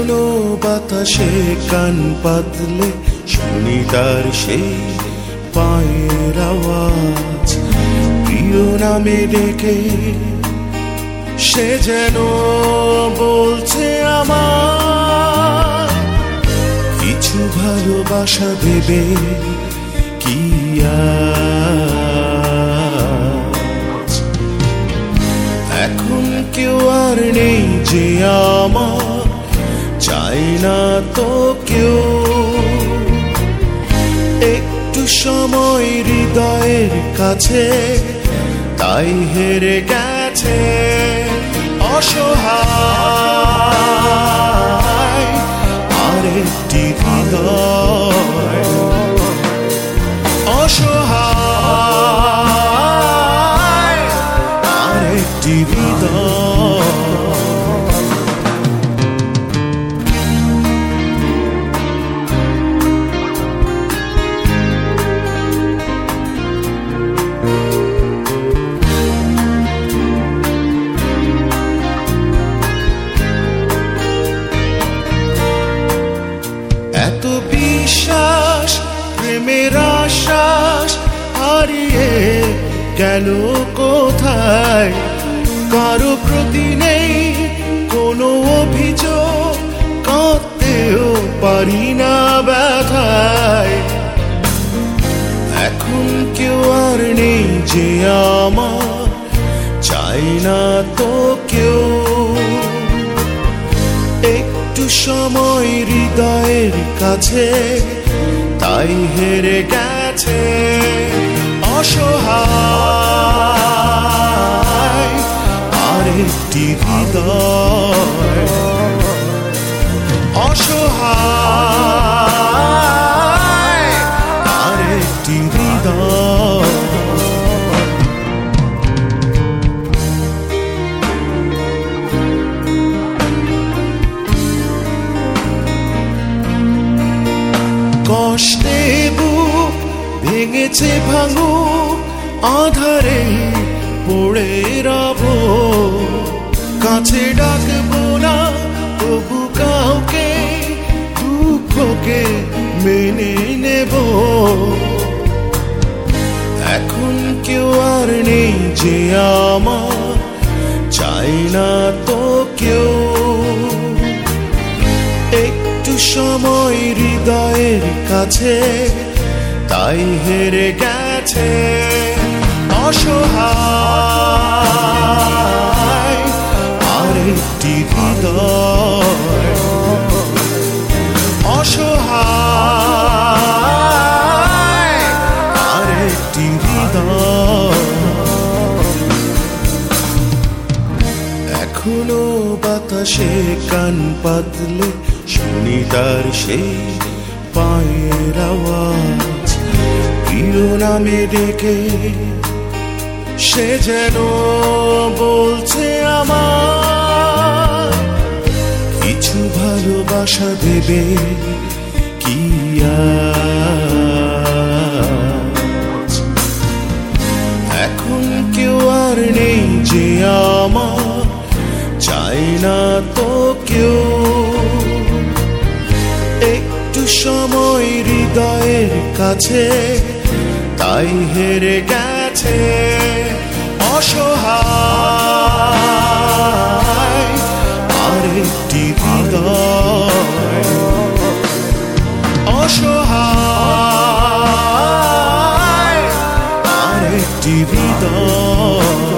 এখনো বাতাসে কান পাতলে শুনি তার সেই পায়ের আওয়াজ, প্রিয় নামে ডেকে সে যেন বলছে আমার কিছু ভালোবাসা দেবে কি আজ। এখন কেউ আর নেই যে আমার, চাই না তো কেউ, একটু সময় হৃদয়ের কাছে তাই হেরে গেছে অসহায় আরেকটি হৃদয়, অসহায় আরেকটি হৃদয়। এত বিশ্বাস প্রেমের আশ্বাস হারিয়ে গেল কোথায়, কারো প্রতি নেই কোনো অভিযোগ, কাঁদতেও পারি না ব্যথায়। এখন কেউ আর নেই যে আমার, চাই না তো কেউ, একটু সময় হৃদয়ের কাছে তাই হেরে গেছে অসহায় আরেকটি হৃদয়, অসহায় আরেকটি হৃদয়। কষ্টে বুক ভেঙেছে ভাঙুক, আধারে পড়ে রব, কাছে ডাকবো না তবু কাউকে, দুঃখকে মেনে নেব। এখন কেউ আর নেই যে আমার, চাই না তো কেউ, একটু সময় হৃদয়ের কাছে তাই হেরে গেছে অসহায় আরেকটি হৃদয়, অসহায় আরেকটি হৃদয়। এখনো বাতাসে কান পাতলে শুনি তার সেই পায়ের আওয়াজ, প্রিয় নামে ডেকে সে যেন বলছে আমার কিছু ভালোবাসা দেবে কি আজ। এখন কেউ আর নেই যে আমার, চাই না তো কেউ, একটু সময় হৃদয়ের কাছে তাই হেরে গেছে অসহায় আরেকটি হৃদয়, অসহায় আরেকটি হৃদয়।